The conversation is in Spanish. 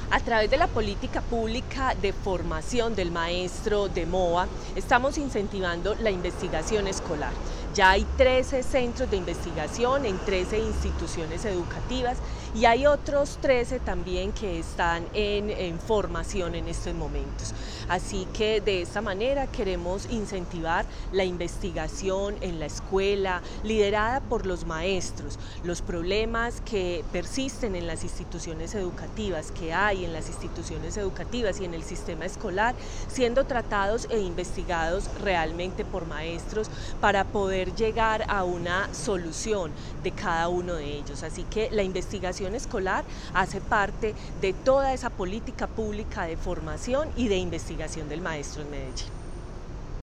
A través de la política pública de formación del maestro de MOA, estamos incentivando la investigación escolar. Ya hay 13 centros de investigación en 13 instituciones educativas y hay otros 13 también que están en formación en estos momentos. Así que de esta manera queremos incentivar la investigación en la escuela, liderada por los maestros. Los problemas que persisten en las instituciones educativas, que hay en las instituciones educativas y en el sistema escolar, siendo tratados e investigados realmente por maestros para poder llegar a una solución de cada uno de ellos. Así que la investigación escolar hace parte de toda esa política pública de formación y de investigación del maestro en Medellín.